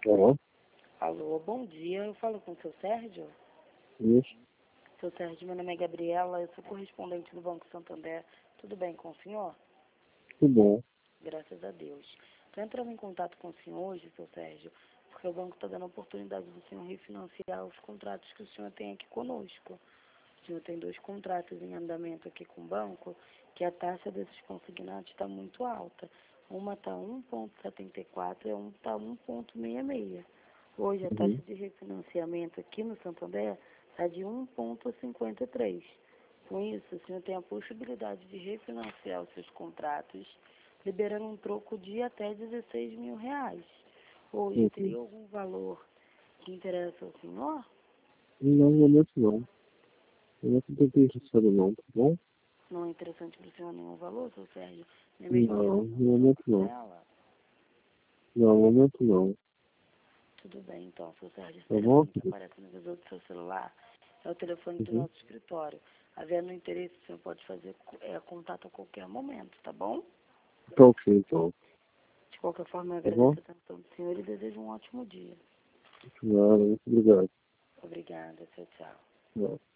Alô? Alô, bom dia. Eu falo com o seu Sérgio? Isso. Seu Sérgio, meu nome é Gabriela, eu sou correspondente do Banco Santander. Tudo bem com o senhor? Tudo bom. Graças a Deus. Estou entrando em contato com o senhor hoje, seu Sérgio, porque o banco está dando a oportunidade do senhor refinanciar os contratos que o senhor tem aqui conosco. O senhor tem 2 contratos em andamento aqui com o banco, que a taxa desses consignados está muito alta. Uma está 1,74 e uma está 1,66. Hoje a taxa Uhum. de refinanciamento aqui no Santander está de 1,53. Com isso, o senhor tem a possibilidade de refinanciar os seus contratos, liberando um troco de até R$ 16.000. Hoje, Uhum. teria algum valor que interessa ao senhor? Não, no momento não. No momento não tem necessário não, tá bom? Não é interessante para o senhor nenhum valor, seu Sérgio? Nem mesmo Não, no redução da momento não. parcela? Não, no momento não. Tudo bem, então, seu Sérgio. Esse Tá bom, telefone que querido? aparece no visor do seu celular é o telefone do Uhum. nosso escritório. Havendo interesse, o senhor pode fazer contato a qualquer momento, tá bom? Tá ok, então. De qualquer forma, eu Tá bom? agradeço a atenção do senhor e desejo um ótimo dia. Nada, muito obrigado. Obrigada, tchau, tchau. Não.